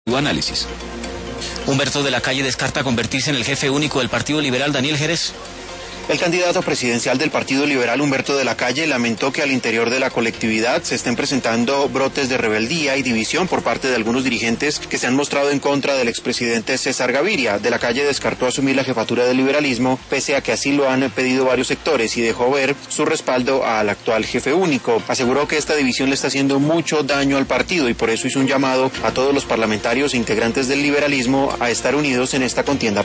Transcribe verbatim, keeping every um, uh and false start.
Análisis. Humberto de la Calle descarta convertirse en el jefe único del Partido Liberal. Daniel Jerez. El candidato presidencial del Partido Liberal, Humberto de la Calle, lamentó que al interior de la colectividad se estén presentando brotes de rebeldía y división por parte de algunos dirigentes que se han mostrado en contra del expresidente César Gaviria. De la Calle descartó asumir la jefatura del liberalismo, pese a que así lo han pedido varios sectores, y dejó ver su respaldo al actual jefe único. Aseguró que esta división le está haciendo mucho daño al partido y por eso hizo un llamado a todos los parlamentarios e integrantes del liberalismo a estar unidos en esta contienda.